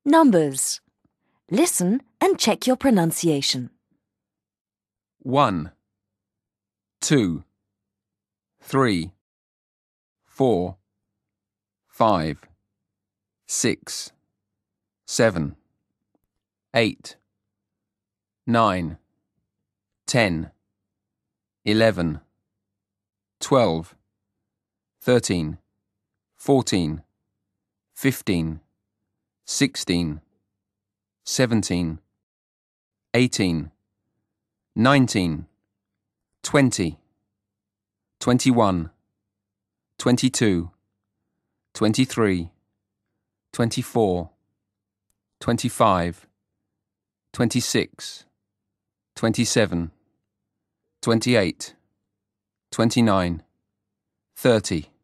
Numbers. Listen and check your pronunciation. 1, 2, 3, 4, 5, 6, 7, 8, 9, 10, 11, 12, 13, 14, 15, 16, 17, 18, 19, 20, 21, 22, 23, 24, 25, 26, 27, 28, 29, 30.